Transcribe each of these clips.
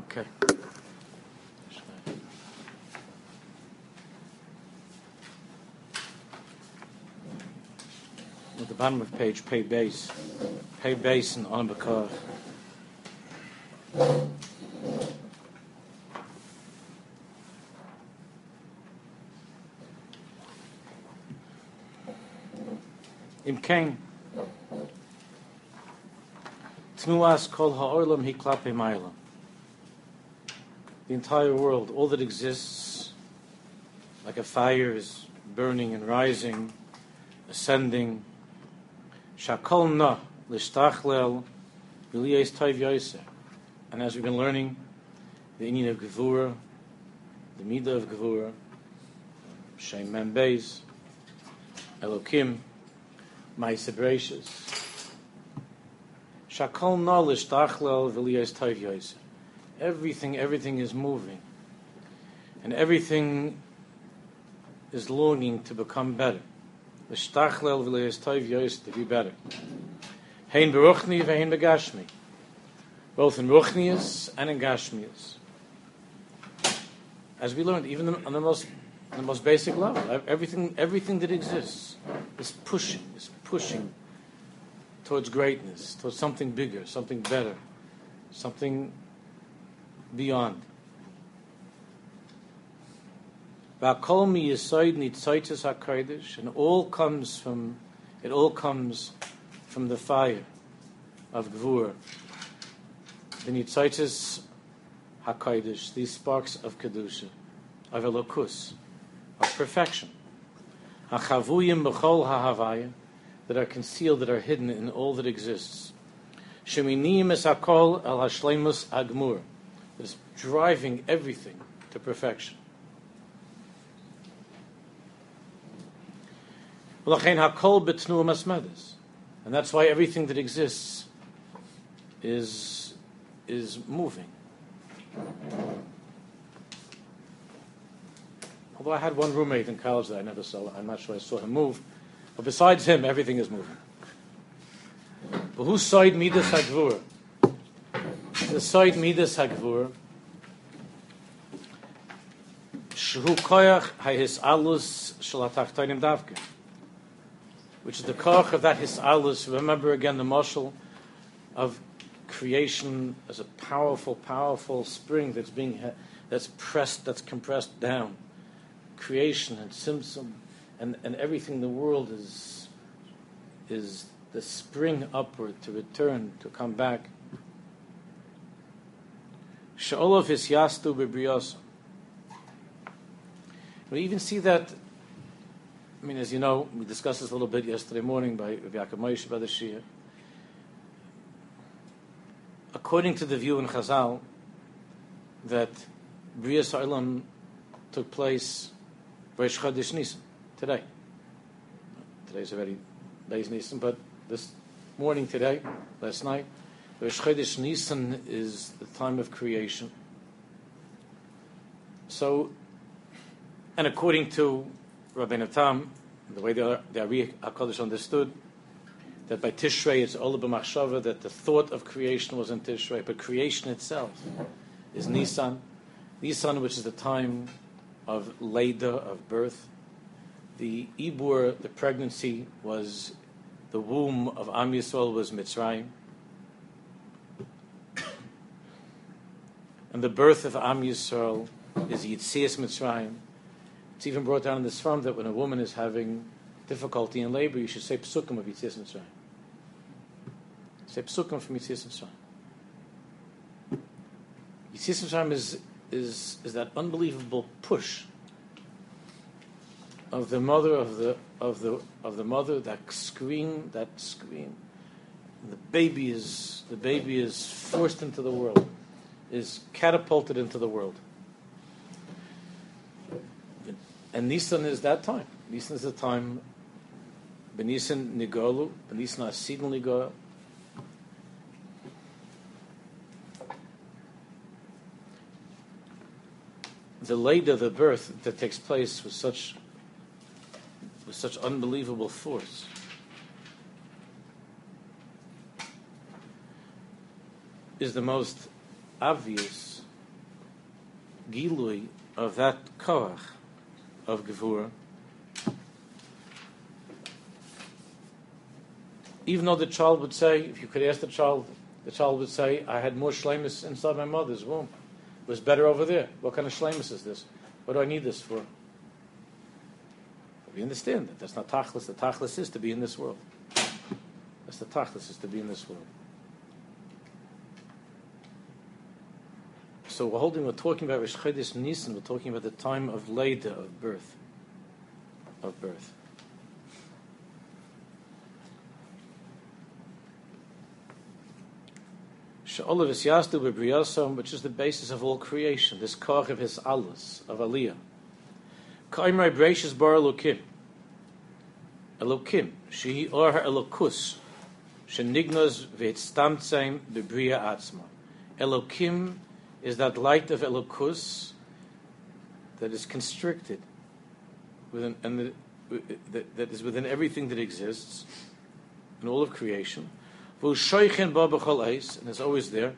Okay. At the bottom of page, pay base and on Bakar. Im Kain. Tnuas kol ha'olam hi klape ma'ila. The entire world, all that exists, like a fire, is burning and rising, ascending. Shakol na lishtachlel v'liyes tayv yoser. And as we've been learning, the inyan of Gevura, the midah of Gevura, Shem Mem Beis, Elokim, Ma'aseh Bereishis. Shakol na lishtachlel v'liyes tayv yoser. Everything is moving, and everything is longing to become better. L'shtachlel v'liyes tayv yoser, to be better. Hein beruchni v'hein begashmi. Both in Ruchnius and in Gashmius. As we learned, even on the most basic level, everything that exists is pushing towards greatness, towards something bigger, something better, something beyond. V'akol mi yisoid nitzaitis hakodesh, and it all comes from the fire of Gevura. The nitzaitis hakodesh, these sparks of kedusha, of elokus, of perfection. Hachavuyim b'chol ha'havaya, that are concealed, that are hidden in all that exists. Sheminiyim es hakol el hashleimus agmur, that is driving everything to perfection. V'lachein hakol b'tnuah masmedes, and that's why everything that exists is moving. Although I had one roommate in college that I never saw, I'm not sure I saw him move, but besides him, everything is moving. But whose side midas hagvur? The side midas hagvur, shehu koyach hahisalus shel hatachtonim davke, which is the koch of that hisalus. Remember again the mashal of creation as a powerful spring that's compressed down. Creation and Simsum and everything in the world is the spring upward to return, to come back. She'olav hisyastu b'briyasa. We even see that, I mean, as you know, we discussed this a little bit yesterday morning by Rabbi Yaakov Moshe by the Shia. According to the view in Chazal, that Briyas Ha'olam took place Rosh Chodesh Nisan, today. Today's already Beis Nisan, but this morning today, last night, Rosh Chodesh Nisan is the time of creation. So, and according to Rabbeinu Tam, the way the Ari HaKadosh understood, that by Tishrei it's Ola b'machshava, that the thought of creation was in Tishrei, but creation itself is Nisan. Nisan, which is the time of Leida, of birth. The Ibur, the pregnancy, was the womb of Am Yisrael, was Mitzrayim. And the birth of Am Yisrael is Yitzias Mitzrayim. It's even brought down in this form that when a woman is having difficulty in labor, you should say Psukim of Yitzias Mitzrayim. Say Psukim from Yitzias Mitzrayim. Yitzias Mitzrayim is that unbelievable push of the mother of the mother, that scream. The baby is forced into the world, is catapulted into the world. And Nisan is that time. Nisan is the time. Benisan Nigolu, Benisan Asidl Nigolu. The Leida, the birth that takes place with such unbelievable force. Is the most obvious gilui of that koach of Gevurah, even though the child would say, if you could ask the child would say, I had more shleimus inside my mother's womb. It was better over there. What kind of shleimus is this? What do I need this for? But we understand that that's not tachlis. The tachlis is to be in this world. That's the tachlis, is to be in this world. So we're talking about Rosh Chodesh Nisan. We're talking about the time of Leida, of birth. She'olav es yasdu b'briyasam, which is the basis of all creation. This koach of his alus, of aliyah. Ka'imrei breishis bar Elokim. Elokim, shehi or Elokus, shenignos v'etztamtzeim b'briya atzma. Elokim is that light of Elokus that is constricted within, and that is within everything that exists in all of creation. And is always there.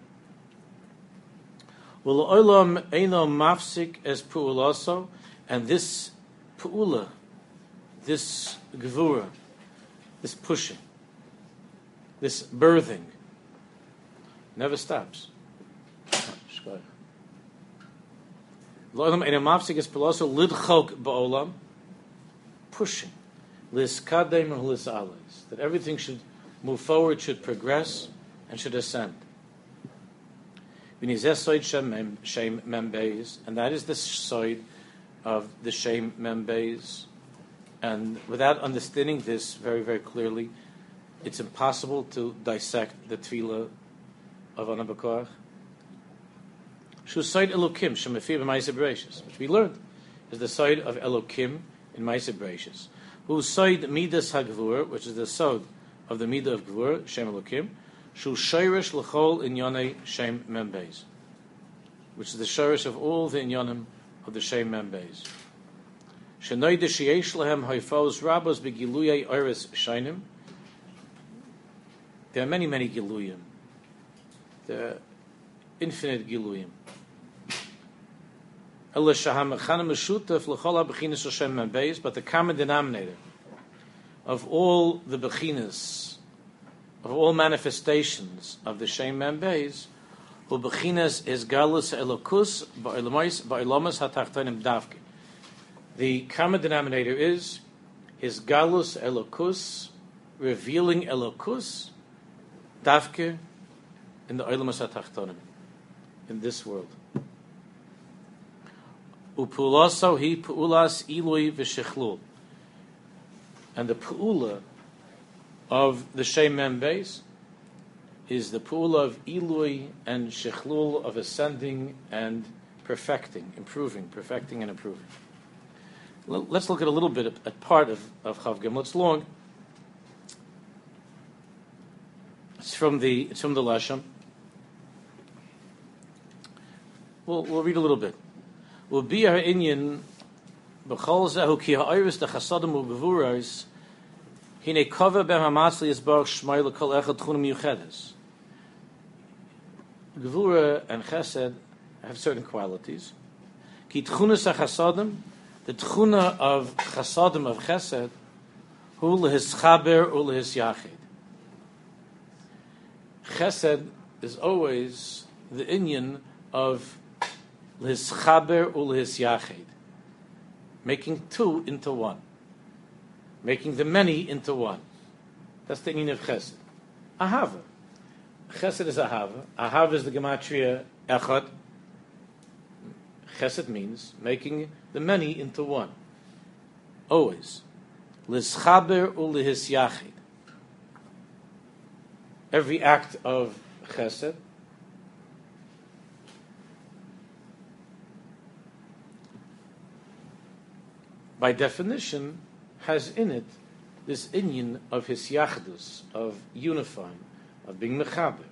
And this pu'ula, this gevura, this pushing, this birthing, never stops. Pushing, that everything should move forward, should progress, and should ascend. And that is the side of the Shem Membeis. And without understanding this very, very clearly, it's impossible to dissect the tefillah of Ana B'Koach. Shu side Elokim, Shemafir b'Maaseh Bereishis, which we learned is the side of Elokim in Maaseh Bereishis. Who side Midas HaGevurah, which is the side of the Midah of Gevurah, Shem Elokim, Shu Shayrish L'chol Inyonei Shem Membeis, which is the shayrish of all the inyanim of the Shem Membeis. Shenoide Sheyesh Lehem Haifos Rabbos Begiluyei Oris Shainim. There are many, many Giluyim. There are infinite Giluyim. But the common denominator of all the bechinas, of all manifestations of the Shem Membeis, who bechinas is galus elokus ba'ilamas hatachtonim davke. The common denominator is his galus elokus, revealing elokus, davke, in the ilamas hatachtonim, in this world. Upulaso hi puulas ilui v'shechlul. And the pu'ula of the Shem Membeis is the pu'ula of ilui and shechlul, of ascending and perfecting, improving, perfecting and improving. Let's look at a little bit at part of Chav Gimel. It's long. It's from the Lashon. We'll read a little bit. Will be our Inyan b'chol zehu ki ha'oris the chasadim u'gevuros hine kova ben hamatzli yisbarach shmai l'kol echad tchunim yuchedes. Gevura and chesed have certain qualities. Ki tchunas ha-chasadim, the tchuna of chasadim, of chesed, hu lehischaber u lehisyachid. Chesed is always the Inyan of L'hischaber u'l'hisyachid, making two into one, making the many into one. That's the meaning of chesed. Ahava. Chesed is ahava. Ahava is the gematria echad. Chesed means making the many into one. Always. L'hischaber u'l'hisyachid. Every act of chesed by definition, has in it this inyan of his yachdus, of unifying, of being mechaber.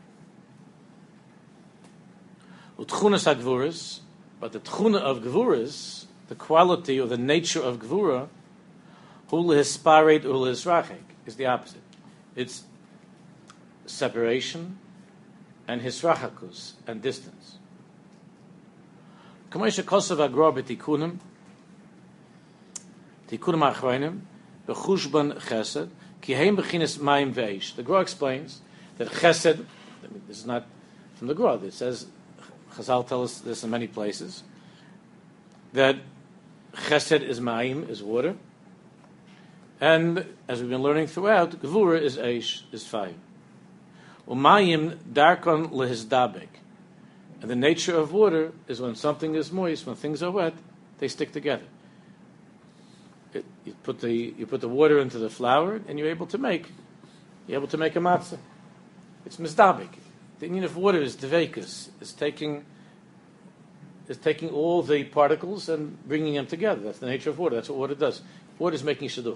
Utchunas ha-gvuras, but the tchuna of gvuras, the quality or the nature of gvura, hu lehisparet u lehisrachek, is the opposite. It's separation and hisrachakus, and distance. K'moshe kosav agra b'tikunim achronim b'chushban chesed ki heim b'chinas mayim ve'esh. The Gra explains that chesed, this is not from the Gra, it says, Chazal tell us this in many places, that chesed is mayim, is water, and as we've been learning throughout, gevura is eish, is fire. Umayim darkon lehizdabek. And the nature of water is when something is moist, when things are wet, they stick together. You put the water into the flour, and you're able to make a matzah. It's mizdabek. The union of water is devekus. Is taking all the particles and bringing them together. That's the nature of water. That's what water does. Water is making shidduch.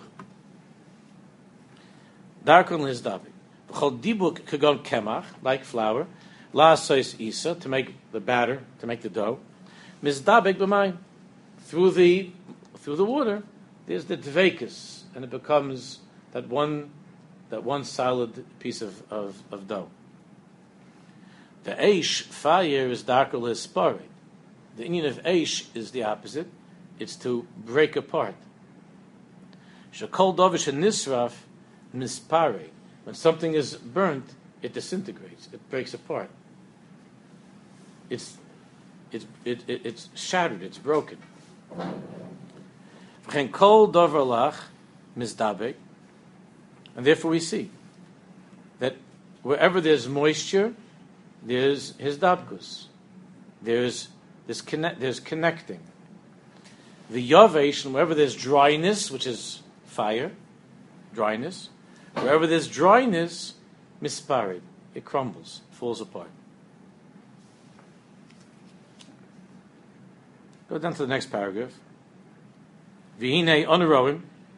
Darkon lehizdabek. V'chol dibuk kagon kemach, like flour. La sois isa, to make the batter, to make the dough. Mizdabek b'mayim. Through the water, there's the dvekus, and it becomes that one solid piece of dough. The eish, fire, is darker l'hispare. The union of eish is the opposite. It's to break apart. Shekol dovish and nisraf mispare. When something is burnt, it disintegrates. It breaks apart. It's shattered. It's broken. Kol dover lach mizdabek, and therefore we see that wherever there's moisture, there's hizdabkus. There's connecting. The yavesh, and wherever there's dryness, which is fire, dryness. Wherever there's dryness, misparid, it crumbles, falls apart. Go down to the next paragraph. V'hinei oneroim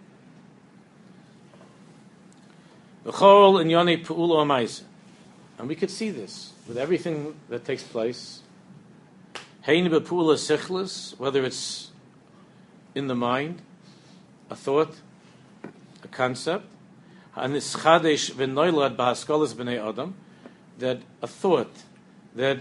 v'chol inyonei pe'ula ha'maisa. And we could see this with everything that takes place. Hein be'pe'ula sichlis, whether it's in the mind, a thought, a concept, ha'nischadesh v'noilad b'haskalas b'nei adam, that a thought that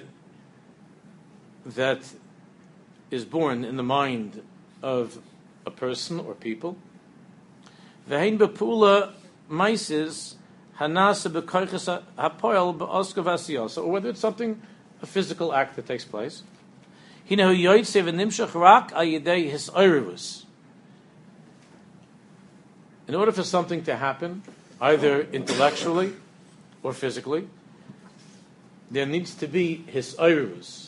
is born in the mind of a person or people. V'hein b'pula maises hanasa b'koiches hapoel b'oskav asiyos, or whether it's something, a physical act that takes place. Hinehu yoytze v'nimshach rak ayidei hisoirivus. In order for something to happen, either intellectually or physically, there needs to be hisoirivus.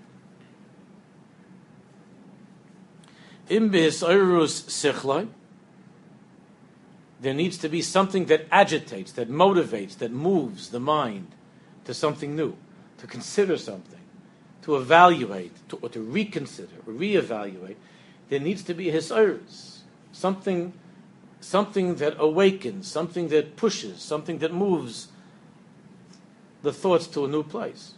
Im behisoirus sichloi, there needs to be something that agitates, that motivates, that moves the mind to something new, to consider something, to evaluate, or to reconsider, or reevaluate. There needs to be hisoirus, something that awakens, something that pushes, something that moves the thoughts to a new place.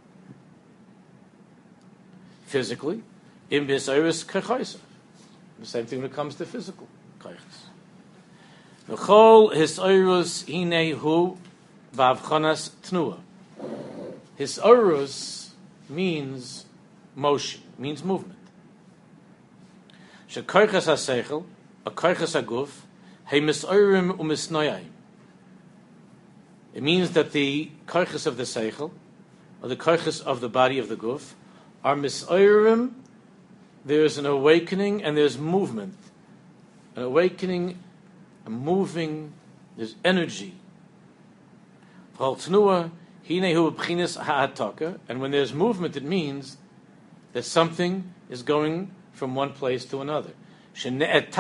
Physically, im behisoirus kachaysa. The same thing when it comes to physical kaychas. V'chol hisoirus hinei hu b'avchanas tnua. Hisoirus means motion, means movement. Shekaychas haseichel, a kaychas haguf, he misoirim umisnoyayim. It means that the kaychas of the seichel, or the kaychas of the body of the guf, are misoirim. There's an awakening and there's movement. An awakening, a moving, there's energy. And when there's movement, it means that something is going from one place to another. Like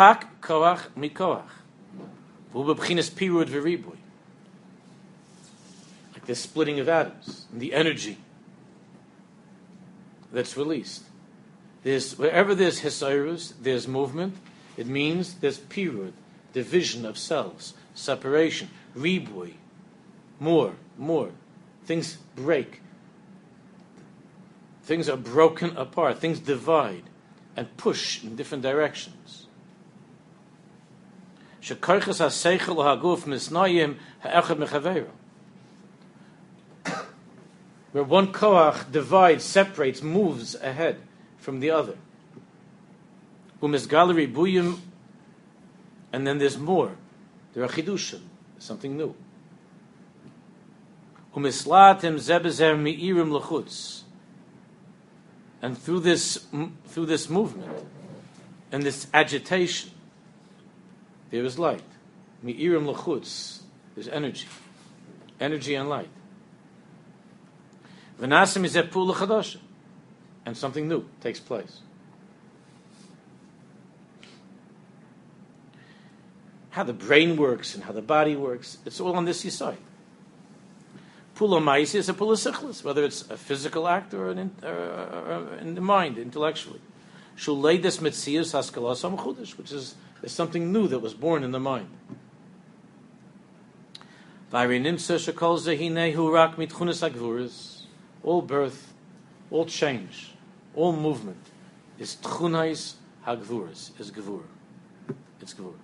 the splitting of atoms, and the energy that's released. Wherever there's hisairus, there's movement. It means there's pirud, division of cells, separation, ribui, more. Things break. Things are broken apart. Things divide and push in different directions. Shekarchas haseichel haguf misnayim ha'echad mechaveiro. Where one koach divides, separates, moves ahead from the other. Umisgaleri buyim, and then there's more. There are chidushim, something new. Umislatim zebezer mi'irim lechutz, and through this movement and this agitation, there is light. Mi'irim lechutz, there's energy and light. V'nasim izeh pula chadasha, and something new takes place. How the brain works and how the body works, it's all on this side. Pula ma'isi is a pula sichlis, whether it's a physical act or in the mind, intellectually. Shuleides metzius haskalas hamchudish, which is something new that was born in the mind. V'arinimsa shekol zehinehu rak mitchunas agvuris. All birth, all change, all movement is tchunais hagvuris, is gevur. It's gevur.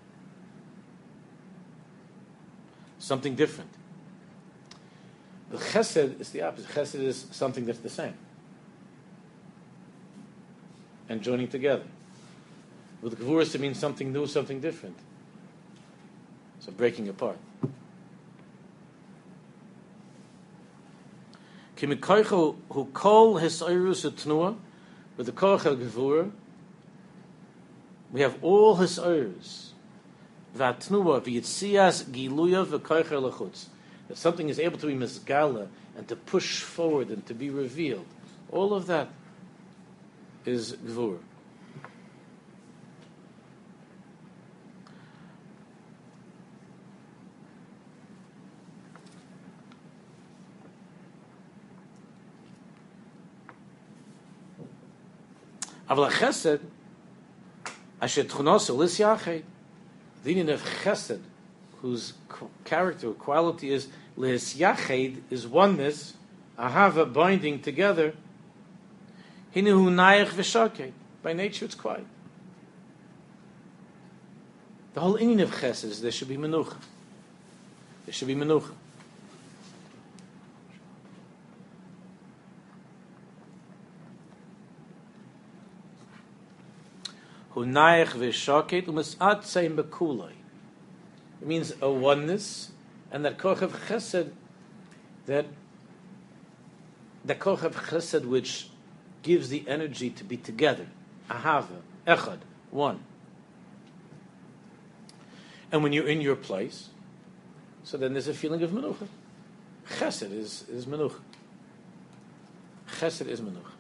Something different. The chesed is the opposite. Chesed is something that's the same and joining together. With gevurus, it means something new, something different. So breaking apart. Kimikoicho who call his oirus utnua with the koach gevur. We have all his oirus. Vatnua v'yitzias giluya v'koach lechutz. That something is able to be misgala and to push forward and to be revealed. All of that is gevur. Aval chesed, asher tchunos elis yached, the union of chesed, whose character or quality is lis yached, is oneness, ahava, binding together. Hinehu nayach v'shaked. By nature, it's quiet. The whole union of chesed is there should be menucha. There should be menucha. Hunayach v'shaket u'masat seim bekulai. It means a oneness, and that koch of chesed, that koch of chesed which gives the energy to be together, ahava, echad, one. And when you're in your place, so then there's a feeling of menucha. Chesed is menucha. Chesed is menucha.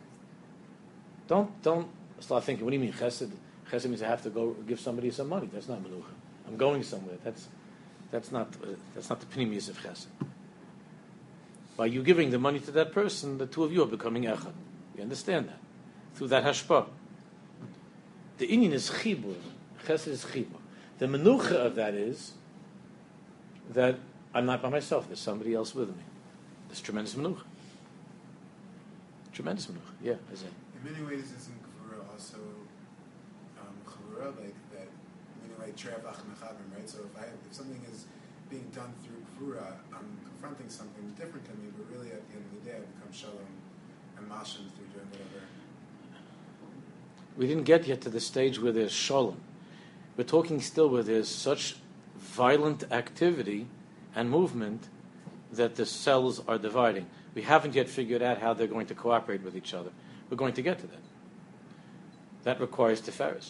Don't start thinking, what do you mean chesed? Chesed means I have to go give somebody some money. That's not menucha. I'm going somewhere. That's not the pnimius of chesed. By you giving the money to that person, the two of you are becoming echad. You understand that through that hashpah. The inyan is chibur. Chesed is chibur. The menucha of that is that I'm not by myself. There's somebody else with me. There's tremendous menucha. Tremendous menucha. Yeah, I say. In many ways, isn't Gevura also Chavura, like that? Like Trevach Mechavim, right? So if something is being done through Gevura, I'm confronting something different to me, but really at the end of the day, I become Shalom and Mashem through doing whatever. We didn't get yet to the stage where there's Shalom. We're talking still where there's such violent activity and movement that the cells are dividing. We haven't yet figured out how they're going to cooperate with each other. We're going to get to that. That requires Tiferes.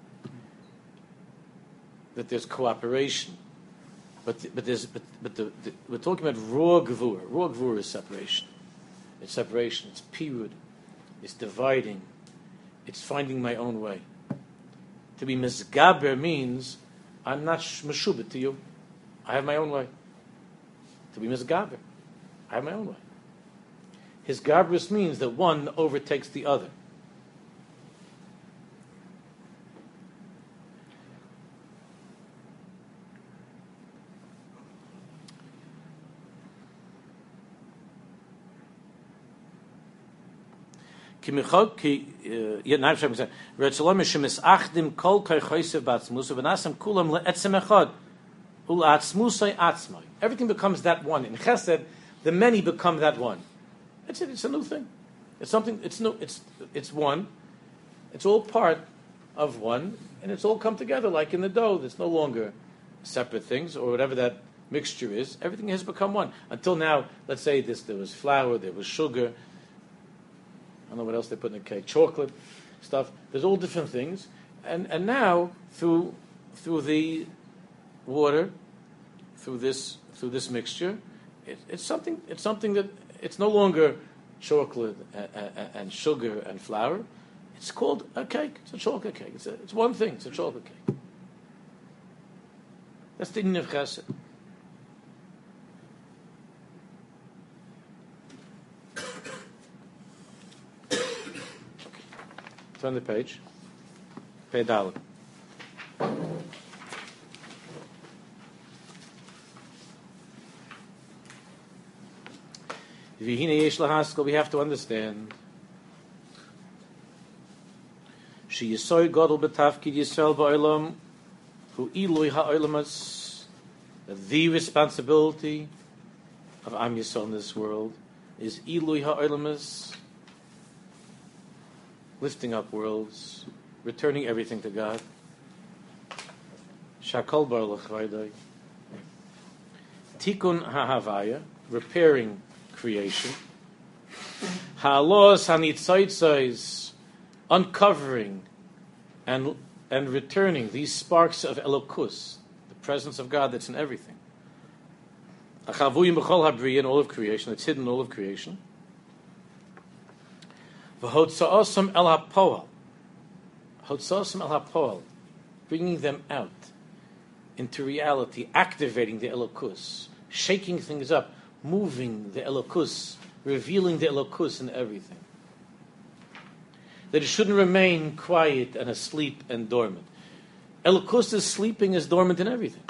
That there's cooperation. But we're talking about raw gevura. Raw gevura is separation. It's separation. It's pirud. It's dividing. It's finding my own way. To be misgaber means I'm not meshubit to you. I have my own way. To be misgaber, I have my own way. His gabrus means that one overtakes the other. When you in your place, everything becomes that one. In Chesed, the many become that one. That's it. It's a new thing. It's something. It's no. It's one. It's all part of one, and it's all come together like in the dough. It's no longer separate things or whatever that mixture is. Everything has become one. Until now, let's say there was flour, there was sugar. I don't know what else they put in the cake. Chocolate stuff. There's all different things, and now through the water, through this mixture, it's something that it's no longer chocolate and sugar and flour. It's called a cake. It's a chocolate cake. It's one thing. It's a chocolate cake. That's the Inyan of Chesed. Okay. Turn the page. Pei Dalet. We have to understand. She Yisoy Gadol B'Tafkid Yisrael Ba'olam Hu Ilui HaOlamas. The responsibility of Am Yisrael in this world is Ilui HaOlamas, lifting up worlds, returning everything to God. Shakol Baruch Vaydai. Tikkun HaHavaya, repairing creation. Ha'alos HaNitzotzos, uncovering and returning these sparks of Elokus, the presence of God that's in everything. Achavuyim b'chol habriya, in all of creation, that's hidden in all of creation. V'hotza'osam el ha'poel, hotza'osam el ha'poel, bringing them out into reality, activating the Elokus, shaking things up, moving the Elokus, revealing the Elokus in everything. That it shouldn't remain quiet and asleep and dormant. Elokus is sleeping, is dormant in everything.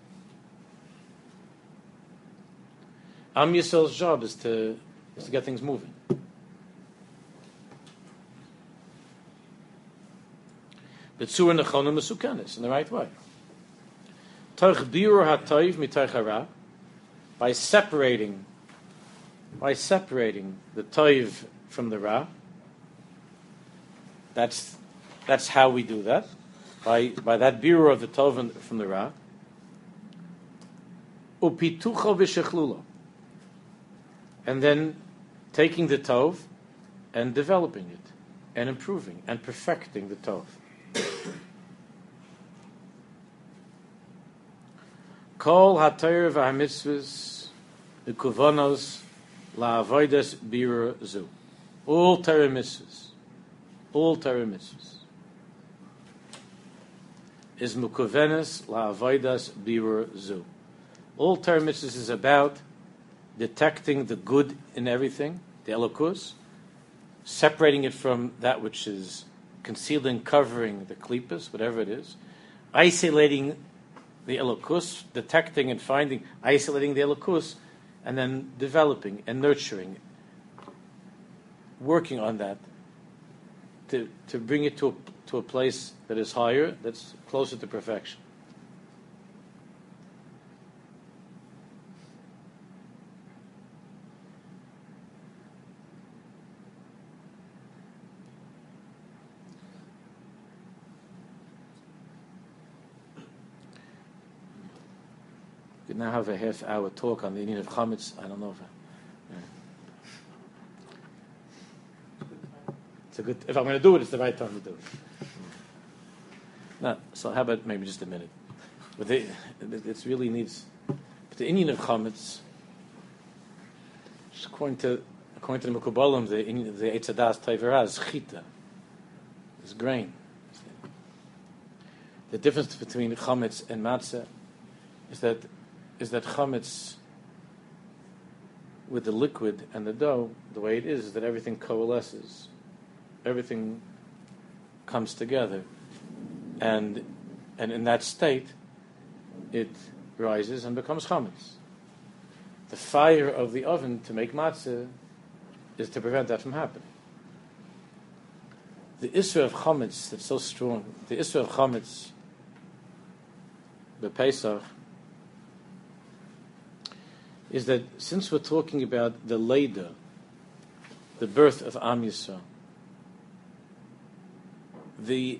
Am Yisrael's job is to get things moving. B'tzura nechona mesukenes, in the right way. Torch birur hatoiv mitoch hara, by separating the toiv from the ra. That's how we do that, by that birur of the tov from the ra. Upitucho v'shechlulo, and then taking the tov and developing it and improving and perfecting the tov. Kol haTorah v'hamitzvos ukuvanos la'avodas birur zu. All Torah mitzvos is mukuvenes la'avodas birur zu. All Torah mitzvos is about detecting the good in everything, the elokus, separating it from that which is concealing, covering the klipas, whatever it is, isolating the elokus, detecting and finding, isolating the elokus, and then developing and nurturing, working on that to bring it to a place that is higher, that's closer to perfection. We now have a half-hour talk on the Inyan of Chametz. I don't know it's a good. If I'm going to do it, it's the right time to do it. No, so how about maybe just a minute? But it really needs. But the Inyan of Chametz, according to the Mekubalim, the Eitz Hadas Tevera is chita, is grain. The difference between Chametz and matzah is that chametz with the liquid and the dough, the way it is that everything coalesces, everything comes together, and in that state, it rises and becomes chametz. The fire of the oven to make matzah is to prevent that from happening. The Isra of chametz that's so strong, the Isra of chametz, the Pesach, is that since we're talking about the Leda, the birth of Am Yisrael. The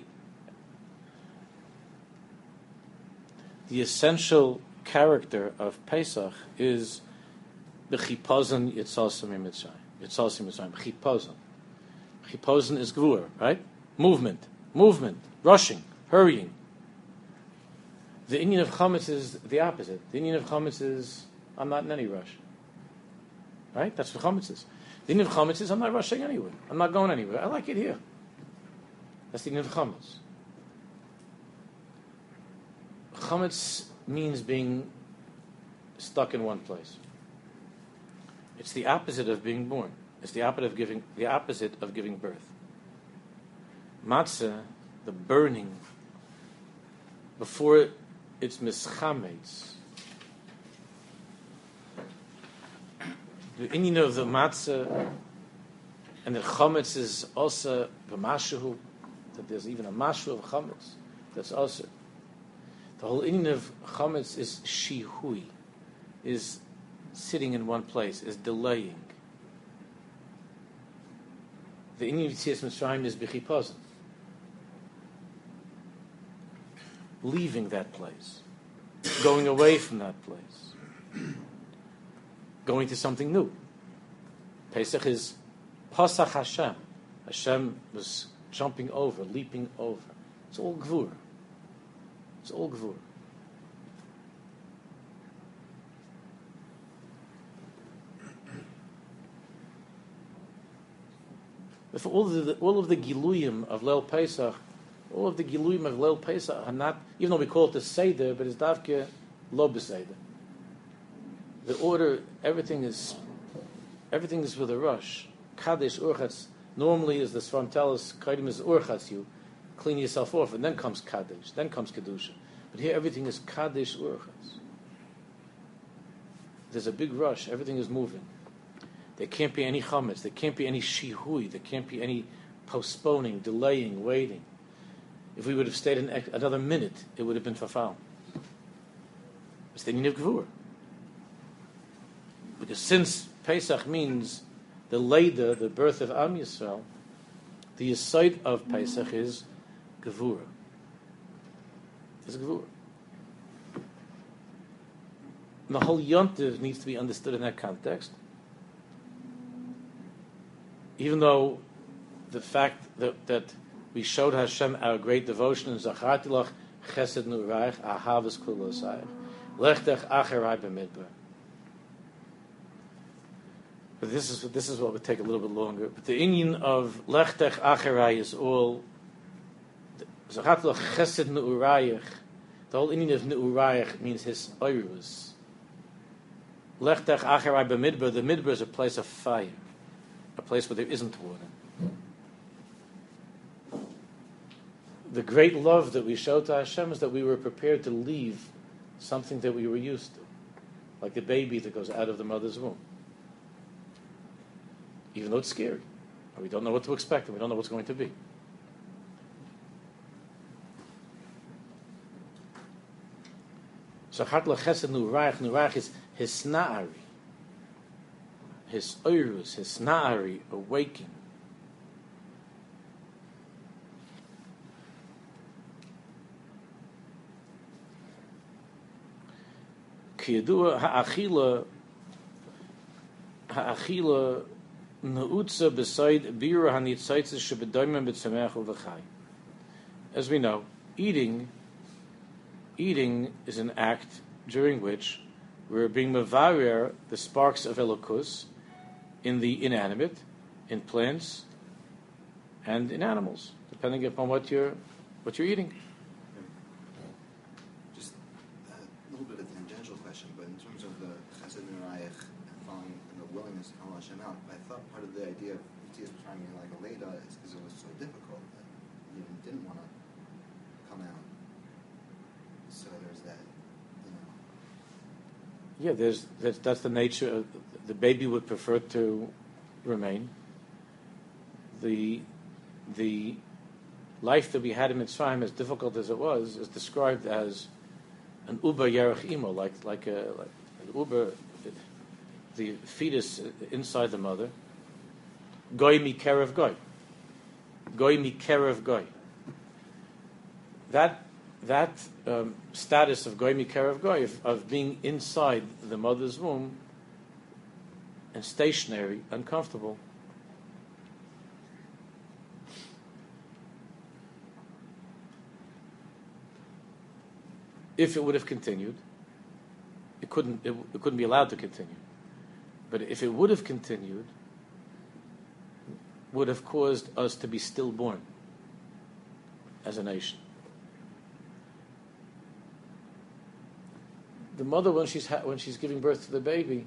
essential character of Pesach is the chipazon yitzalsim mitzrayim. Yitzalsim mitzrayim. Chipazon. Chipazon is gvur, right? Movement, rushing, hurrying. The Indian of chametz is the opposite. The Indian of chametz is I'm not in any rush. Right? That's what chametz is. The Indian of chametz is I'm not rushing anywhere. I'm not going anywhere. I like it here. That's the Indian of chametz. Chametz means being stuck in one place. It's the opposite of being born. It's the opposite of giving birth. Matzah, the burning, before it's mischametz. The Indian of the matzah and the chametz is also b'mashu, that there's even a mashu of chametz. That's also the whole Indian of chametz is shihui, is sitting in one place, is delaying. The Indian of Yetzias Mitzrayim is b'chipazon, leaving that place, going away from that place, going to something new. Pesach is Pasach Hashem. Hashem was jumping over, leaping over. It's all gvur. It's all gvur. If all of the giluyim of Leil Pesach, are not, even though we call it the Seder, but it's davke lo b'Seder. The order, everything is with a rush. Kadesh urchatz. Normally, as the Sfarim tell us, Kaidim is urchatz. You clean yourself off, and then comes Kadesh, then comes Kedusha. But here, everything is Kadesh urchatz. There's a big rush. Everything is moving. There can't be any chametz. There can't be any shihui. There can't be any postponing, delaying, waiting. If we would have stayed another minute, it would have been fafal. It's the Indian of Gvur. Because since Pesach means the Leida, the birth of Am Yisrael, the Yesod of Pesach is Gevura. It's Gevura. And the whole Yontiv needs to be understood in that context. Even though the fact that we showed Hashem our great devotion in Zachartilach Chesed Nurayich Ahavas Kulosayich Lechtech Acherai B'Midbar. But this is what would take a little bit longer. But the Indian of Lechtech Acherai is all Zachartilach Chesed Nurayich. The whole Indian of Nurayich means his oirus. Lechtech Acherai B'Midbar. The Midbar is a place of fire, a place where there isn't water. The great love that we showed to Hashem is that we were prepared to leave something that we were used to, like the baby that goes out of the mother's womb. Even though it's scary, and we don't know what to expect, and we don't know what's going to be. So Hartla Chesed Nurayich is his sna'ari, his oirus, his sna'ari, awaking. Kiyadua ha'achila neutza beside bira hanitzaitzes shebedoimem b'tzameach uv'chai. As we know, eating is an act during which we're being mevarer the sparks of Elokus in the inanimate, in plants, and in animals, depending upon what you're eating. Just a little bit of a tangential question, but in terms of the Chesed Nurayich and following and the willingness to follow Hashem out, I thought part of the idea of Yetzias Mitzrayim being like a Leida is because it was so difficult that you didn't want to come out. So there's that, Yeah, that's the nature of the baby would prefer to remain. The life that we had in Mitzrayim, as difficult as it was, is described as an uber yerech imo, like an uber, the fetus inside the mother, goy mikerev goy. Goy mikerev goy. That status of goy mikerev goy, of being inside the mother's womb and stationary, uncomfortable, if it would have continued, it couldn't be allowed to continue. But if it would have continued, would have caused us to be stillborn as a nation. The mother, when she's giving birth to the baby,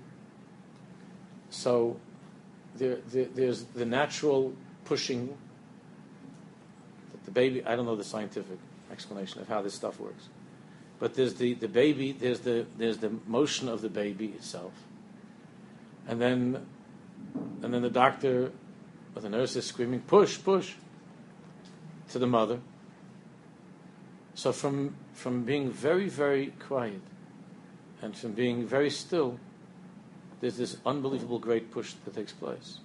so there's the natural pushing that the baby. I don't know the scientific explanation of how this stuff works, but there's the baby. There's the motion of the baby itself, and then the doctor or the nurse is screaming, "Push, push!" to the mother. So from being very, very quiet and from being very still, there's this unbelievable great push that takes place.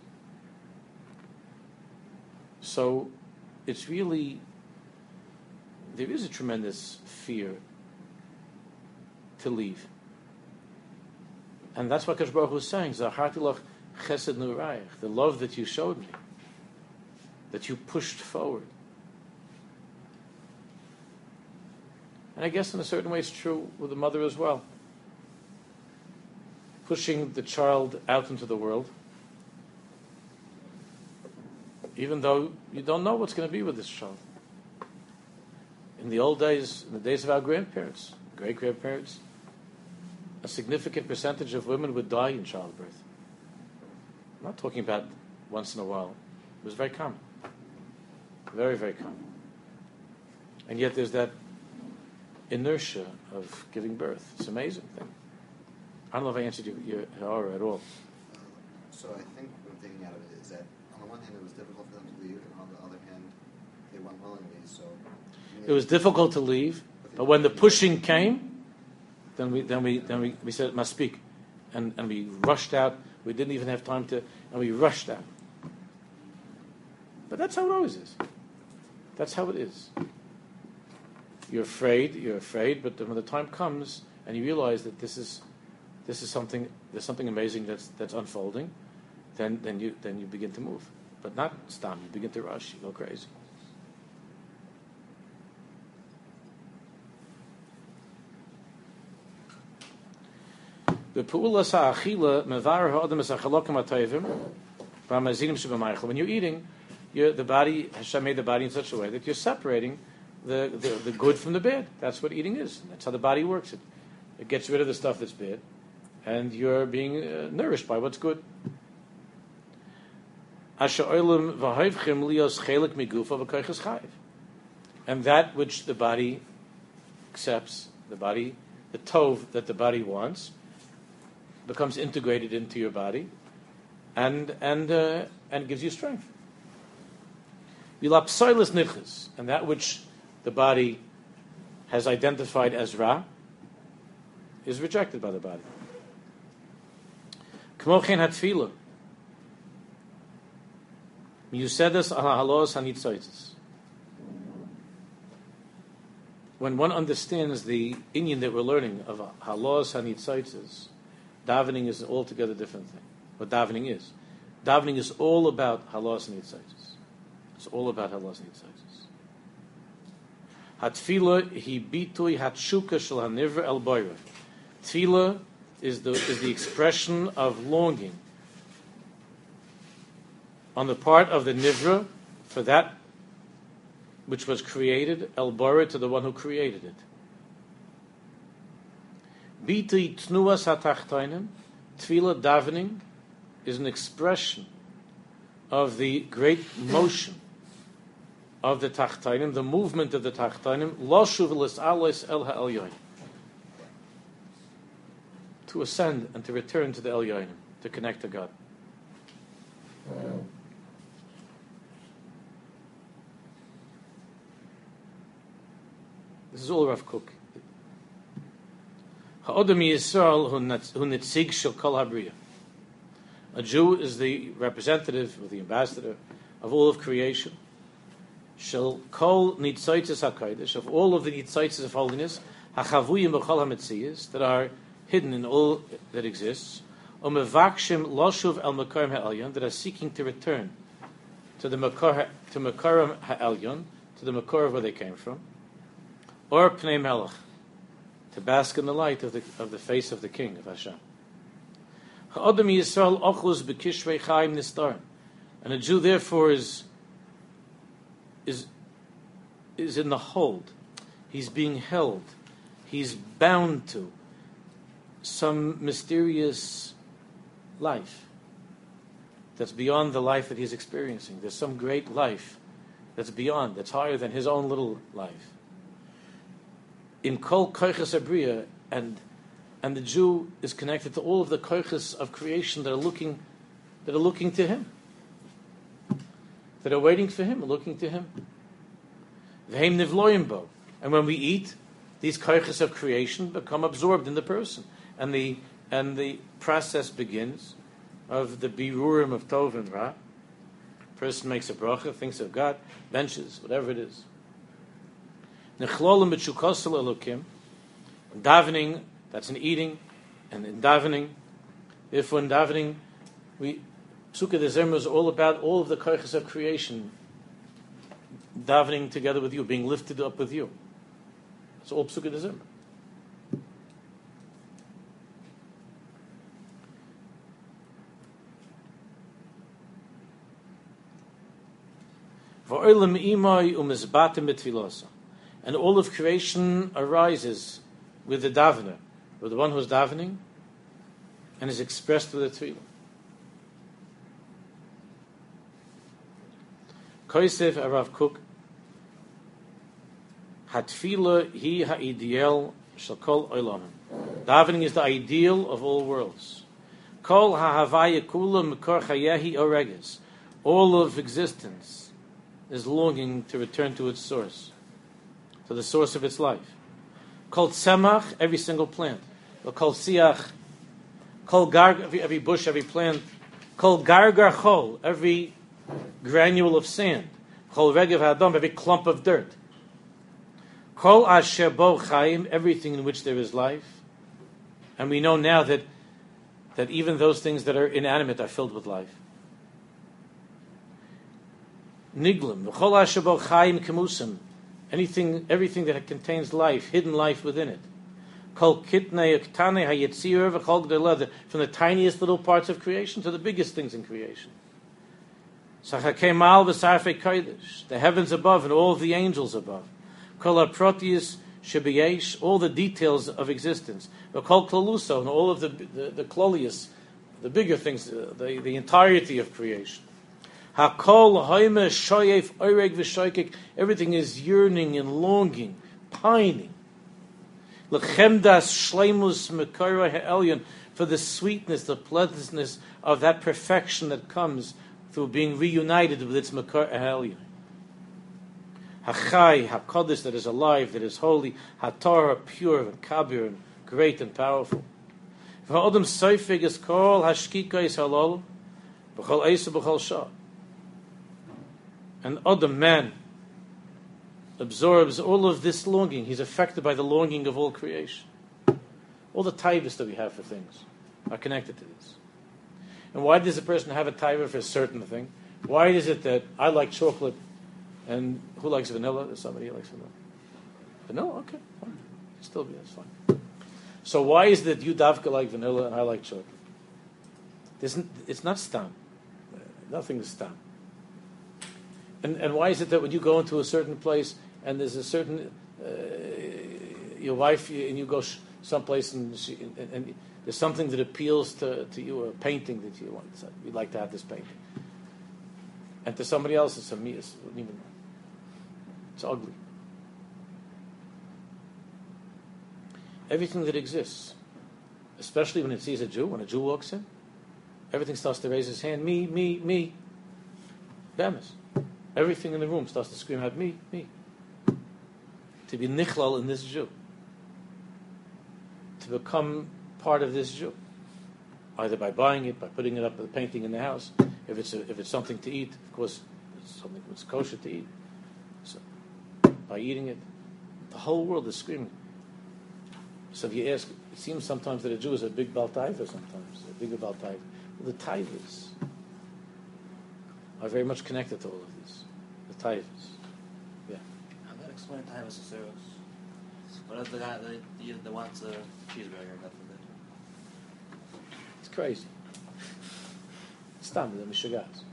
So it's really, there is a tremendous fear to leave. And that's what Kadosh Baruch Hu is saying, Zacharti lach chesed nurayich, the love that you showed me, that you pushed forward. And I guess in a certain way it's true with the mother as well. Pushing the child out into the world, even though you don't know what's going to be with this child. In the old days, in the days of our grandparents, great-grandparents, a significant percentage of women would die in childbirth. I'm not talking about once in a while. It was very common. Very, very common. And yet there's that inertia of giving birth. It's an amazing thing. I don't know if I answered your Ha'ara at all. So I think what I'm thinking out of it is that on the one hand it was difficult for them to leave, and on the other hand they went willingly. So it was difficult to leave, but when the pushing came, then we said it must speak, and we rushed out. We didn't even have time to, and we rushed out. But that's how it always is. That's how it is. You're afraid, but when the time comes and you realize that this is something, there's something amazing that's unfolding, then you begin to move, but not stop. You begin to rush. You go crazy. When you're eating, the body, Hashem made the body in such a way that you're separating the good from the bad. That's what eating is. That's how the body works. It gets rid of the stuff that's bad, and you're being nourished by what's good. And that which the body accepts, the tov that the body wants, becomes integrated into your body, and gives you strength. And that which the body has identified as Ra is rejected by the body. Kmochen hatfila. You said this halos hanitzaitis. When one understands the inyan that we're learning of halos hanitzaitis, davening is an altogether different thing. What davening is all about halos hanitzaitis. It's all about halos hanitzaitis. Hatfila hi bitui hatshuka shel hanivra el boira. Tefillah is the expression of longing on the part of the nivra for that which was created, el boira, to the one who created it. Bitui tnuas hatachtonim, tefillah davening is an expression of the great motion of the tachtonim, the movement of the tachtonim, lo shuv l's'alos el ha'elyonim, to ascend and to return to the Elyonim, to connect to God. This is all Rav Kook. Ha'odam Yisrael hu nitzig shel kol habriya. A Jew is the representative or the ambassador of all of creation. Shall kol nitzaitis hakodesh, of all of the nitzaitis of holiness, hachavuyim b'chol hametziyas, that are hidden in all that exists, umevakshim loshuv el makarim ha'elyon, that are seeking to return to the makarim ha'elyon, to the makor where they came from, or pnei melech, to bask in the light of the face of the King of Hashem. Ha'adam Yisrael ochuz b'kishrei chaim nistar, and a Jew therefore is in the hold. He's being held. He's bound to some mysterious life that's beyond the life that he's experiencing. There's some great life that's beyond, that's higher than his own little life. In kol koiches abriya, and the Jew is connected to all of the koiches of creation that are looking to him, that are waiting for him, looking to him. V'heim nivloyim bo, and when we eat, these koiches of creation become absorbed in the person, and the process begins of the birurim of tov and ra. Person makes a bracha, thinks of God, benches, whatever it is. Nechlolim b'tshukosel elokim, davening, that's an eating, and in davening, therefore in davening, Psukkah de Zimra is all about all of the koiches of creation davening together with you, being lifted up with you. It's all Psukkah de Zimra. And all of creation arises with the davener, with the one who's davening, and is expressed with a tefillah. Kosev Arav Kook, Hatfila hi haideal shel kol olamim. Davening is the ideal of all worlds. Kol hahavaya kula mekor chayehi oreges. All of existence is longing to return to its source, to the source of its life. Kol tzemach, every single plant. Kol siach, kol gar, every bush, every plant. Kol gargar chol, every granule of sand. Kol regev hadam, every clump of dirt. Kol asher bo chaim, everything in which there is life. And we know now that even those things that are inanimate are filled with life. Niglim, v'chol asher bo chaim kemusim, everything that contains life, hidden life within it. Kol kitnei ktane hayetzir v'chol gdela, from the tiniest little parts of creation to the biggest things in creation. Sachakei mal v'sarfei kodesh, the heavens above and all the angels above. Kol haprotius shebeyesh, all the details of existence. V'kol klaluso, and all of the klolius, the bigger things, the entirety of creation. Hakol hoime shoyef oireg v'shoykek, everything is yearning and longing, pining. L'chemdas shleimus mekora ha'elyon, for the sweetness, the pleasantness of that perfection that comes through being reunited with its mekora ha'elyon. Hachai, hakodesh, that is alive, that is holy. Hatorah, pure and kabir and great and powerful. V'ha'odem soifeg es kol hashkika is halol, b'chol eisa b'chol shah. And Adam, man, absorbs all of this longing. He's affected by the longing of all creation. All the taivas that we have for things are connected to this. And why does a person have a taiva for a certain thing? Why is it that I like chocolate, and who likes vanilla? There's somebody who likes vanilla. Vanilla? Okay, fine. Still be, that's fine. So why is it that you davka like vanilla and I like chocolate? It's not stam. Nothing is stam. And why is it that when you go into a certain place and there's a certain your wife and you go someplace and there's something that appeals to you, a painting that you want, so you'd like to have this painting, and to somebody else it's ugly. Everything that exists, especially when it sees a Jew, when a Jew walks in, everything starts to raise his hand, me, Bemis. Everything in the room starts to scream out, me. To be nichlal in this Jew. To become part of this Jew. either by buying it, by putting it up, the painting in the house. If it's something to eat, of course, it's something that's kosher to eat. So by eating it, the whole world is screaming. So if you ask, it seems sometimes that a Jew is a big Baal Taiva sometimes, a bigger Baal Taiva. Well, the Taivas are very much connected to all of these. The Taivas. Yeah. How do you explain Taivas Aseros? What if the guy that wants a cheeseburger, God forbid? It's crazy. Stam, the Mishagas.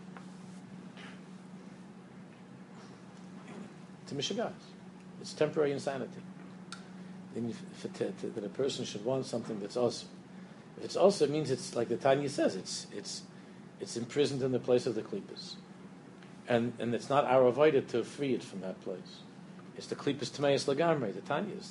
It's a Mishagas. It's temporary insanity. Then that a person should want something that's also. If it's also, it means it's like the Tanya says, it's imprisoned in the place of the Klippas. And it's not our avodah to free it from that place. It's the Klippas Tameis Lagamre, the Tanya is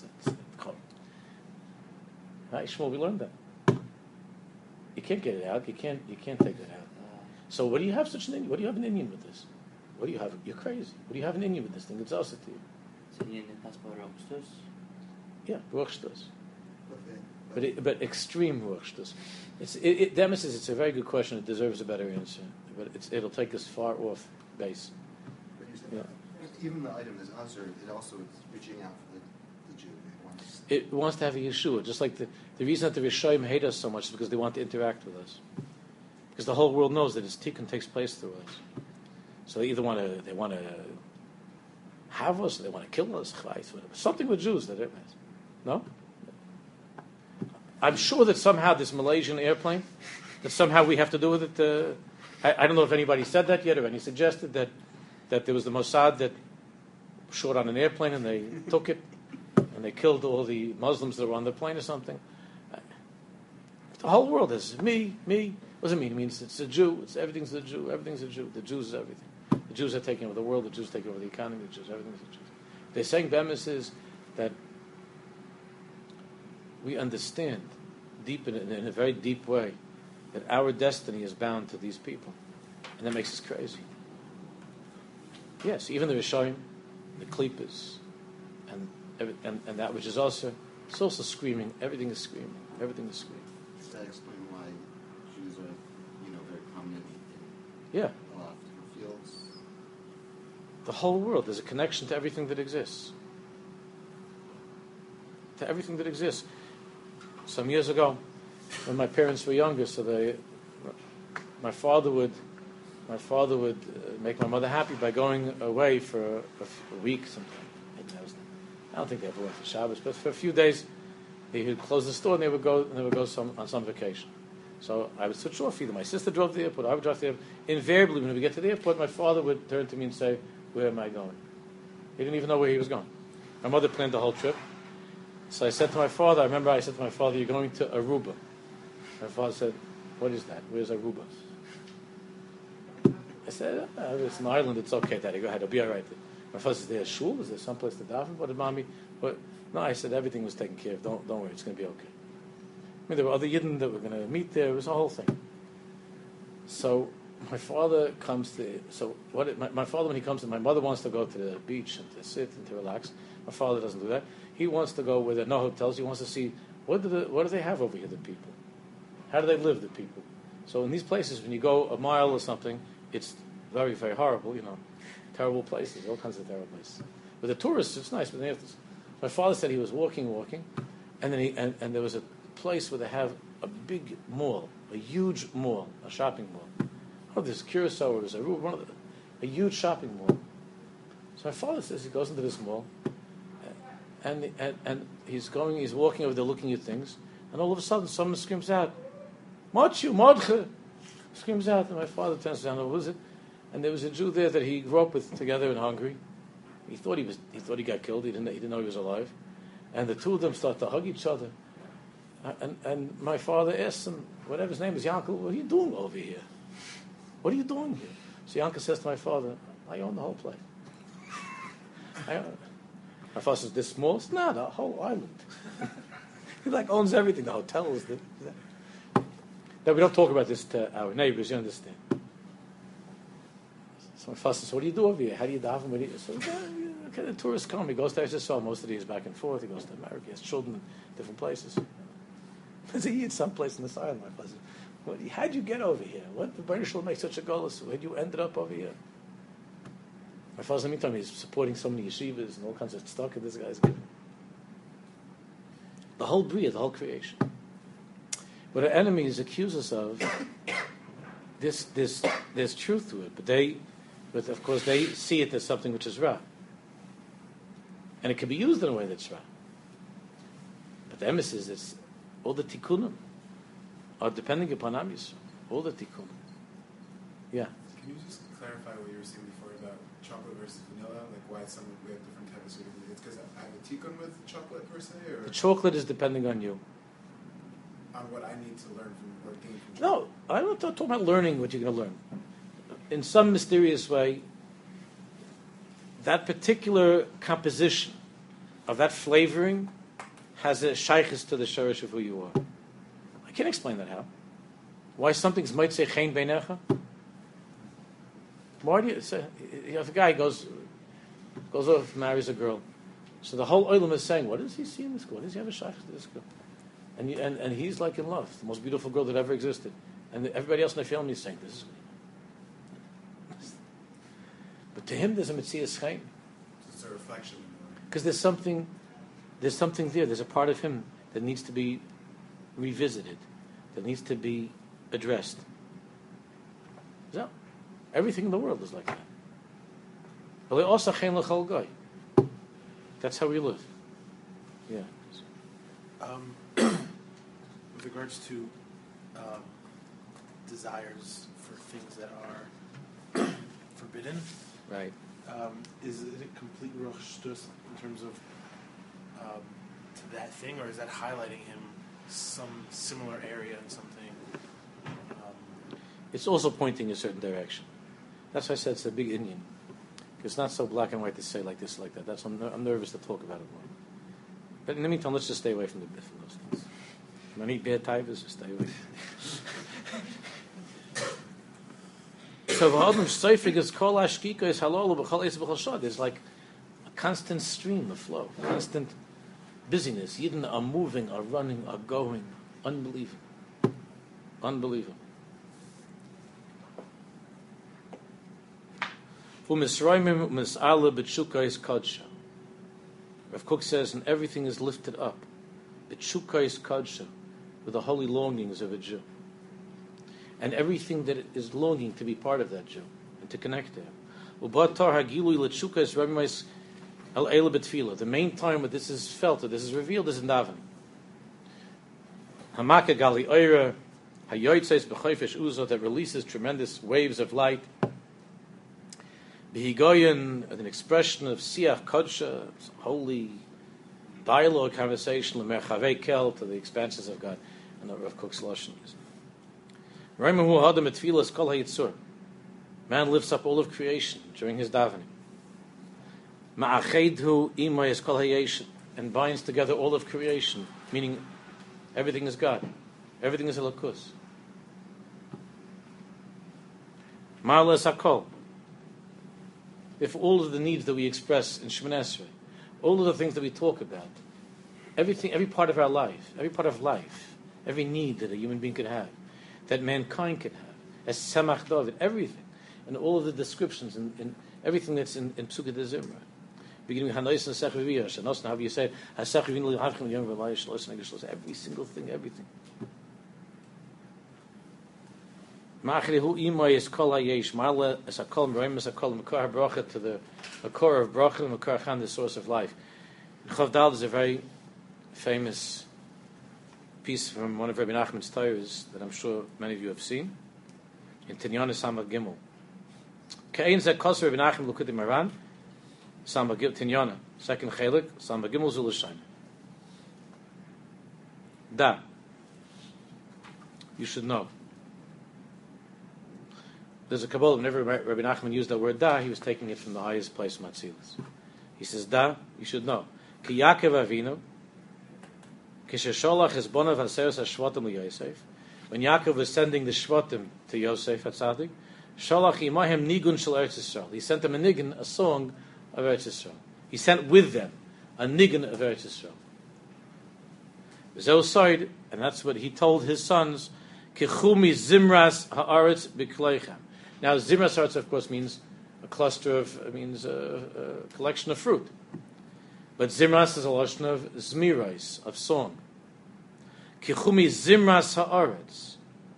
right, Shmuel, we learned that. You can't get it out, you can't take it out. So what do you have such an Indian? What do you have an Indian with this? What do you have? You're crazy. What do you have an Indian with this thing? It's also to you. It's Indian in Passport Rokustus? Yeah, Ruchstus. Okay. But extreme Ruchstus. Demis says it's a very good question. It deserves a better answer. But it'll take us far off base. But you said Yeah. even the item is answered, it also is reaching out for the Jew. It wants to have a Yeshua. Just like the reason that the Rishoyim hate us so much is because they want to interact with us. Because the whole world knows that his tikkun takes place through us. So they want to have us, they want to kill us, something with Jews that it has. No? I'm sure that somehow this Malaysian airplane, that somehow we have to do with it. I don't know if anybody said that yet or any suggested that there was the Mossad that shot on an airplane and they took it and they killed all the Muslims that were on the plane or something. The whole world is me. What does it mean? It means it's a Jew. Everything's a Jew. Everything's a Jew. The Jews is everything. The Jews are taking over the world. The Jews take over the economy. The Jews, everything's the Jews. They're saying Bemis is that we understand deep in a very deep way that our destiny is bound to these people, and that makes us crazy. Yes, even the Rishonim, the Klippas, and that which is also, it's also screaming. Everything is screaming. Everything is screaming. Does that explain why Jews are, very prominent Yeah. in a lot of different fields? The whole world, there's a connection to everything that exists. To everything that exists. Some years ago, when my parents were younger, my father would make my mother happy by going away for a week sometime. I don't think they ever went for Shabbos, but for a few days, he would close the store and they would go on some vacation. So I would switch off. Either my sister drove to the airport, or I would drive to the airport. Invariably, when we get to the airport, my father would turn to me and say, "Where am I going?" He didn't even know where he was going. My mother planned the whole trip. So I said to my father, "You're going to Aruba." My father said, "What is that? Where's Aruba?" I said, "It's an island. It's okay, Daddy. Go ahead. It'll be all right." My father said, "Is there a shul? Is there someplace to daven?" What did Mommy? What? No, I said, "Everything was taken care of. Don't worry. It's going to be okay." I mean, there were other Yidden that were going to meet there. It was a whole thing. So my father comes to. My father, when he comes to, my mother wants to go to the beach and to sit and to relax. My father doesn't do that. He wants to go where there are no hotels. He wants to see what do they have over here, the people? How do they live, the people? So in these places, when you go a mile or something, it's very, very horrible, terrible places, all kinds of terrible places. But the tourists, it's nice, but they have to. My father said he was walking, and then and there was a place where they have a big mall, a huge mall, a shopping mall. Oh, there's Curacao or there's a huge shopping mall. So my father says he goes into this mall, and he's walking over there looking at things, and all of a sudden someone screams out, "Machu, Mordche!" Screams out, and my father turns around, who is it? And there was a Jew there that he grew up with together in Hungary. He thought he got killed. He didn't know he was alive. And the two of them start to hug each other. And my father asked him, whatever his name is, Yankel, what are you doing over here? What are you doing here? So Yankel says to my father, I own the whole place. My father says, this small? It's not, a whole island. He owns everything, the hotels. Now, we don't talk about this to our neighbors, you understand. So my father says, what do you do over here? How do you daven? So, okay, the tourists come. He goes to Israel. Most of the years back and forth. He goes to America. He has children in different places. There's a Yid someplace in this island. My father says, How'd you get over here? What the Baruch Shalom make such a golus? Where'd you ended up over here? My father's in the meantime, he's supporting so many yeshivas and all kinds of stuff that this guy's giving. The whole bria, the whole creation. What our enemies accuse us of, there's truth to it, but of course they see it as something which is ra. And it can be used in a way that's ra. But the emes is all the tikkunim are depending upon Am Yisrael. All the tikkunim. Yeah. Can you just clarify what you were saying before about chocolate versus vanilla? Like why we have different types of sweeteners? It's because I have a tikkun with chocolate per se, or The chocolate is depending on you. on what I need to learn from or gain from No, chocolate? I'm not talking about learning what you're going to learn. In some mysterious way, that particular composition of that flavoring has a shaykhis to the shorish of who you are. I can't explain that how. Why something's might say chen beinecha? Why do you say if a guy goes off, marries a girl, so the whole olam is saying, what does he see in this girl? What does he have a shaykhis to this girl? And he's like in love, the most beautiful girl that ever existed. And everybody else in the family is saying, this is what he wants. But to him, there's a Metzias Chaim. It's a reflection. Because there's something there. There's a part of him that needs to be revisited, that needs to be addressed. So, everything in the world is like that. That's how we live. Yeah. With regards to desires for things that are forbidden, Right. is it a complete ruach shtus in terms of to that thing, or is that highlighting him some similar area in something? It's also pointing a certain direction. That's why I said it's a big Indian. It's not so black and white to say like this, like that. That's I'm nervous to talk about it more. But in the meantime, let's just stay away from those things. Many bad types, just stay away. So there's like a constant stream of flow, constant busyness. Yidden are moving, are running, are going. Unbelievable. Unbelievable. Rav Kook says, and everything is lifted up. B'tshukais kadsha, with the holy longings of a Jew. And everything that is longing to be part of that Jew and to connect to him. The main time that this is felt, that this is revealed, is in davening. Hamaka gali oira, hayoytzeis b'choifesh uzo, that releases tremendous waves of light. Behigoyen, an expression of siach kodsha, holy dialogue, conversation, l'merchavei kel, to the expanses of God. And Rav Kook's lashon is. Man lifts up all of creation during his davening. And binds together all of creation, meaning everything is God. Everything is Elokus. Ma'alas hakol. If all of the needs that we express in Shemoneh Esrei, all of the things that we talk about, everything, every part of our life, every need that a human being could have, that mankind could have, as Samach David, everything, and all of the descriptions in everything that's in Psukkah de Zimra. Beginning with Hanois and Sech V'Viyash, and also how you say, Hasech V'Vin L'Hachem Yom V'Layah Shlos and Shlos, every single thing, everything. Ma'achrihu Imay is Kol HaYesh, Ma'ala es HaKol, M'roim es HaKol, M'kar HaBracha, to the core of Bracha, M'kar HaChan, the source of life. Chav Dal is a very famous piece from one of Rabbi Nachman's Torahs that I'm sure many of you have seen, in Tinyana Samar Gimel. Ke'ein zeh kos Rabbi Nachman L'Kutei Moharan, Samar Gimel, Tinyana, second Chelik, Samar Gimel Zulashayim. Da. You should know. There's a Kabbalah, whenever Rabbi Nachman used that word da, he was taking it from the highest place, Matzilus. He says, da, you should know. Ki Yaakov Avinu, Kishesholach es bonav haseos hashvatim liYosef, when Yaakov was sending the shvatim to Yosef at Tzadik, Sholach imahem nigun shel Eretz Yisrael. He sent them a nigun, a song of Eretz Yisrael. He sent with them a nigun of Eretz Yisrael. Zeh side, and that's what he told his sons, Kichumi zimras haaretz b'kleichem. Now, zimras haaretz, of course, means a cluster of, means a collection of fruit. But zimras is a lashon of zmirais, of song. Kichumi zimras haaretz,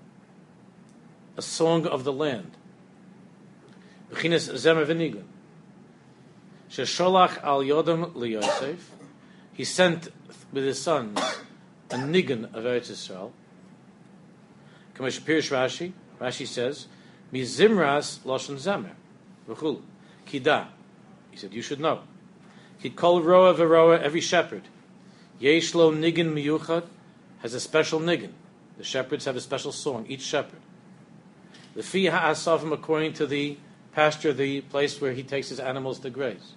a song of the land. B'chinas zemer v'nigun. Shesholach al yodam liYosef, he sent with his sons a nigun of Eretz Yisrael. Kamash Pirish Rashi, Rashi says, Mi zimras lashon zemer, v'chul, kida. He said, you should know. Ki kol roa v'roa, every shepherd. Yesh lo nigun miyuchad, has a special nigun. The shepherds have a special song, each shepherd. L'fi ha'asavim, according to the pasture, the place where he takes his animals to graze.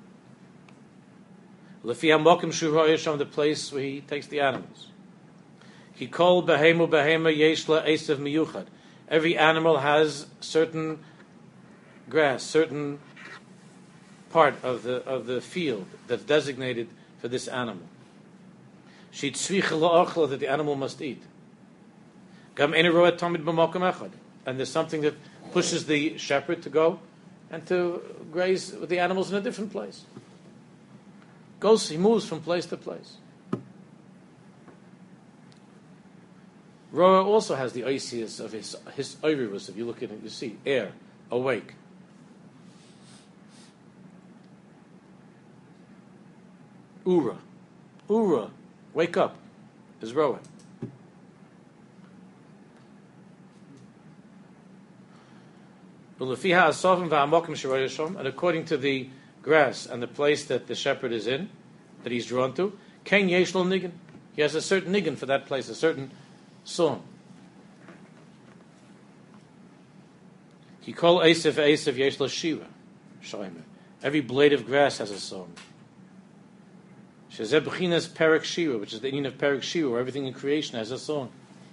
L'fi ha'mokim shu ro'yesham, the place where he takes the animals. Ki kol behemu behema yesh la esav miyuchad. Every animal has certain grass, certain part of the field that's designated for this animal. She tzvicha la'achla, that the animal must eat. Gam ene ro'et tamid b'mokum echad. And there's something that pushes the shepherd to go and to graze with the animals in a different place. He moves from place to place. Roa also has the oisius of his oirus. If you look at it, you see air, awake. Ura, wake up, is Roa. And according to the grass and the place that the shepherd is in, that he's drawn to, ken yesh lo nigun. He has a certain nigun for that place, a certain song. He called Esav yesh lo shira. Every blade of grass has a song. Shezeh b'chinas perik shira, which is the meaning of perik shira, where everything in creation has a song.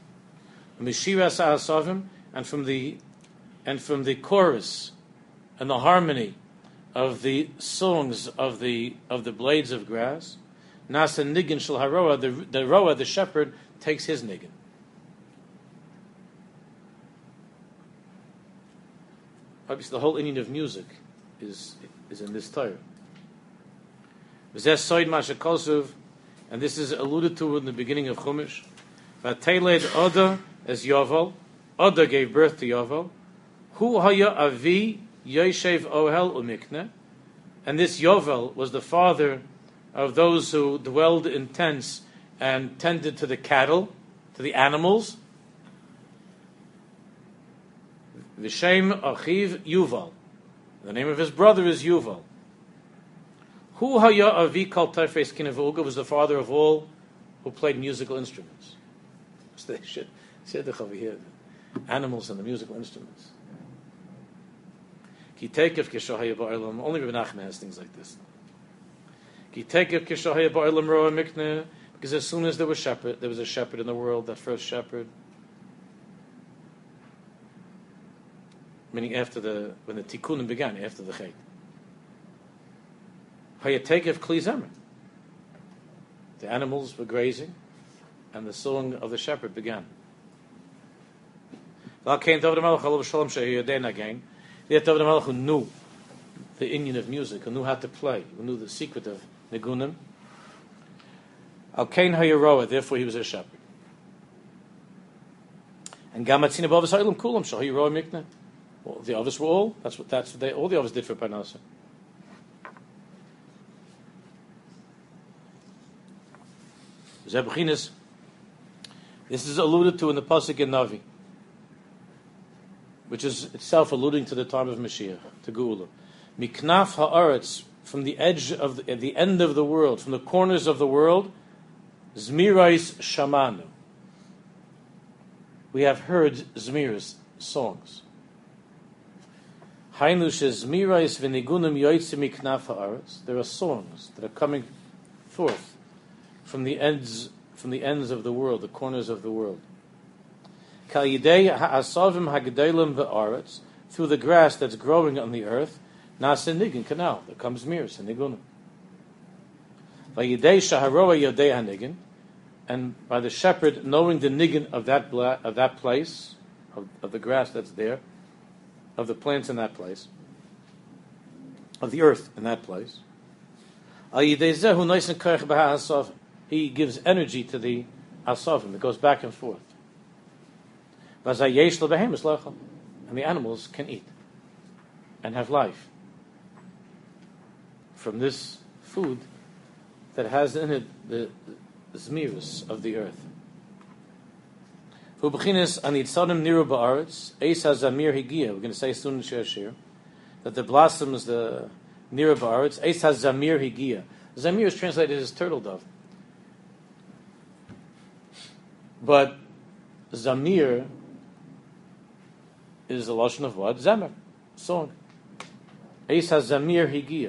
And from the chorus and the harmony of the songs of the blades of grass, nasa nigun shel haroa, the roa, the shepherd, takes his nigun. Obviously, the whole inyan of music is in this Torah. And this is alluded to in the beginning of Chumash. Vateled Oda as Yovel. Oda gave birth to Yovel. Hu haya avi Yoshev Ohel umikne, and this Yovel was the father of those who dwelled in tents and tended to the cattle, to the animals. V'shem achiv Yuval, the name of his brother is Yuval. Hu haya avi kol tafres kinevulga, was the father of all who played musical instruments. So they should say over here, animals and the musical instruments. Ki tekev kishohaya ba'olam. Only Rebbe Nachman has things like this. Ki tekev kishohaya ba'olam roa mikne. Because as soon as there was a shepherd in the world, that first shepherd. Meaning when the tikkunim began, after the chet. Haya tekev kli zemer. The animals were grazing, and the song of the shepherd began. Val kein David HaMelech alav shalom she'yodein again. Yet David HaMelech, who knew the inyan of music, who knew how to play, who knew the secret of nigunim. Al kain hayaroa, therefore he was a shepherd. And gamatzina b'avos ha'ilam kulam shal hayaroa mikne. Well, the others were all. That's what all the others did for Parnasa. Zebchinas. This is alluded to in the pasuk in Navi, which is itself alluding to the time of Mashiach, to Geula. Miknaf ha'aretz, from the edge of at the end of the world, from the corners of the world, Zmirais shamanu. We have heard Zmiras, songs. Hainu shezmirais v'nigunim yoytze miknaf ha'aretz. There are songs that are coming forth from the ends of the world, the corners of the world. Kal yidei ha'asavim ha'gedolim v'aretz, through the grass that's growing on the earth, nasa nigun canal, there comes miras and nigunim. V'yidei shaharoa yodei ha'nigun, and by the shepherd knowing the niggin of that place, of the grass that's there, of the plants in that place, of the earth in that place. He gives energy to the asavim. It goes back and forth. And the animals can eat and have life from this food that has in it the zmiris of the earth. We're going to say soon in Shir that the blossoms, the Nira Ba'aretz, Eis HaZamir Higia. Zamir is translated as turtle dove. But Zamir is the lashon of what? Zemer, song. Eis HaZamir Higia.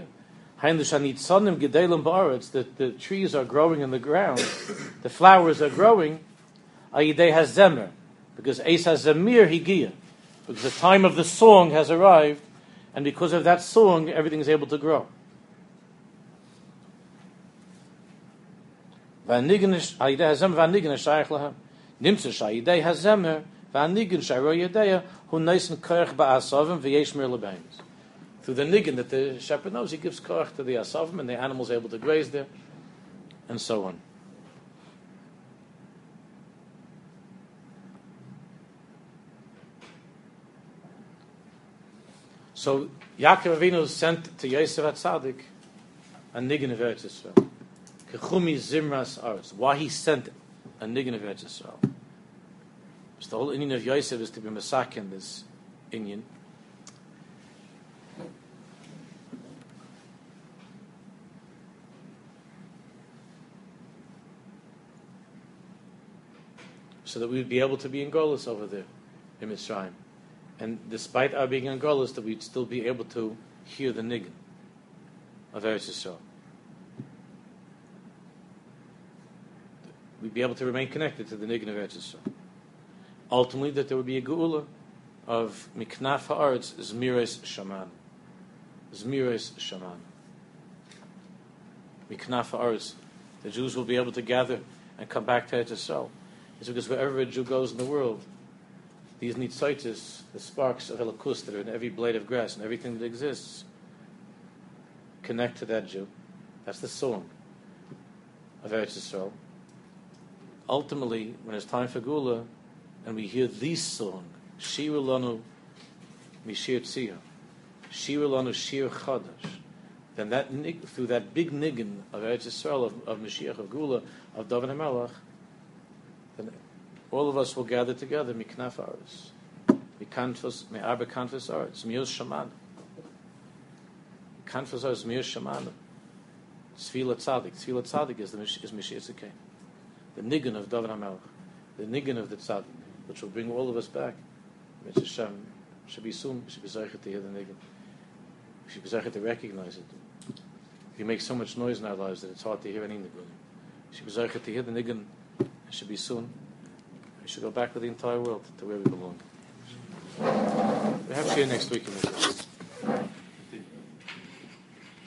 The trees are growing in the ground, the flowers are growing, Ayidei HaZemer, because Eis HaZamir Higia, because the time of the song has arrived, and because of that song, everything is able to grow. Through the niggin that the shepherd knows, he gives koach to the asavim, and the animals are able to graze there, and so on. So Yaakov Avinu sent to Yosef HaTzadik a niggin of Eretz Yisrael. Kechumi Zimras Aretz. Why he sent a niggin of Eretz Yisrael? So the whole inyan of Yosef is to be masak in this inyan. So that we would be able to be in Golos over there in Mitzrayim. And despite our being in Golos, that we'd still be able to hear the niggin of Eretz Yisrael. We'd be able to remain connected to the niggin of Eretz Yisrael. Ultimately, that there would be a geula of Miknaf Haaretz Zmires Shaman. Zmires Shaman. Miknaf Haaretz. The Jews will be able to gather and come back to Eretz Yisrael. It's because wherever a Jew goes in the world, these nitzoitis, the sparks of Elokus that are in every blade of grass and everything that exists, connect to that Jew. That's the song of Eretz Yisrael. Ultimately, when it's time for Gula, and we hear this song, Shiru Lanu Mishir Tziyah, Shiru Lanu Shir Chadash, then that through that big niggin of Eretz Yisrael, of Mashiach, of Gula, of David HaMelech, then all of us will gather together, Miknaf Aretz, Me'arba Kanfas Aretz, Mios Shaman, Kanfas Aretz, Mios Shaman, Tzvila Tzadik. Tzvila Tzadik is Mashiach Tzikei, the niggin of David HaMelech, the niggin of the Tzadik, which will bring all of us back. Mitzvah Hashem should be soon, should be zeichet to hear the niggin. We should be zeichet to recognize it. We make so much noise in our lives that it's hard to hear any niggin. We should be zeichet to hear the niggin. It should be soon. We should go back with the entire world to where we belong. We have to see you next week in this.